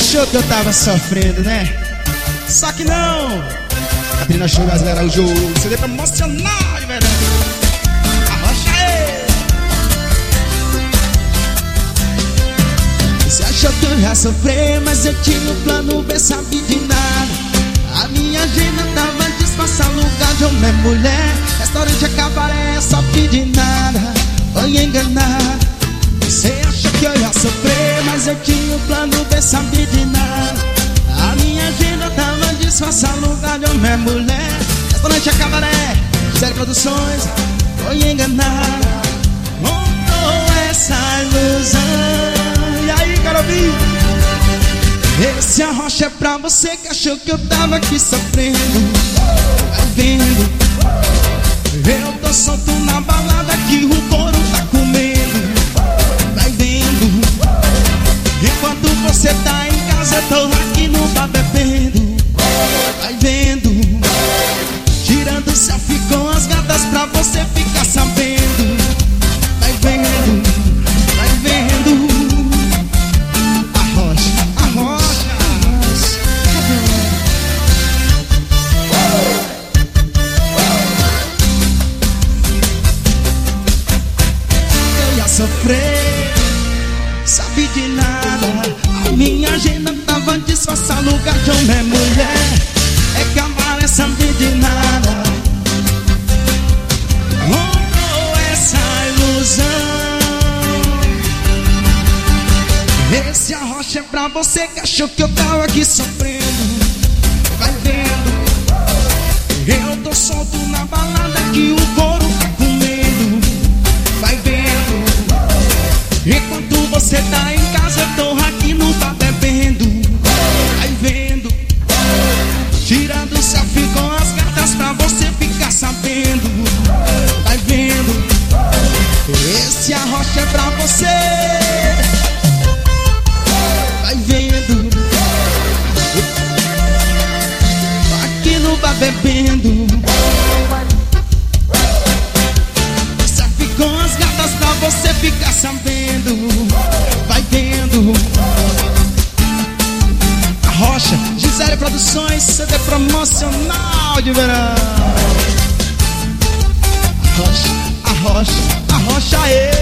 achou que eu tava sofrendo, né? Só que não. Catrina Show Brasileira, o jogo CD promocional de verdade. Arrocha aí. Você achou que eu ia sofrer, mas eu tinha um plano B, sabe de nada. A minha agenda tava disfarçar lugar de homem e mulher. Restaurante a cabaré, só pedi nada. Foi enganado. Você achou que eu ia sofrer, mas eu tinha um plano B, sabe de nada. A minha agenda tava disfarçar lugar de homem e mulher. Restaurante a cabaré, Série Produções, foi enganado. Montou essa ilusão. E aí, Carolzinho? Esse arrocha é pra você que achou que eu tava aqui sofrendo. Vai vendo, eu tô solto na balada que o couro tá comendo. Vai vendo, enquanto você tá em casa eu tô aqui no bar bebendo. Vai vendo, tirando selfie com as gatas pra você ficar sabendo. Vai vendo, vai vendo. Sofrer, sabe de nada. A minha agenda tava disfarçar lugar de homem e mulher. É cabaré, sabe de nada. Oh, essa ilusão. Esse arrocha é pra você que achou que eu tava aqui sofrendo. Vai vendo, eu tô solto na balada que o couro tá comendo. Vai vendo, enquanto você tá em casa eu tô aqui no bar bebendo. Vai vendo, tirando selfie com as gatas pra você ficar sabendo. Vai vendo, esse arrocha é pra você. Vai vendo, aqui no bar bebendo. Selfie com as gatas pra você ficar sabendo. Vai vendo. Arrocha, Gisele Produções, CD promocional de verão. Arrocha, arrocha, arrocha aí.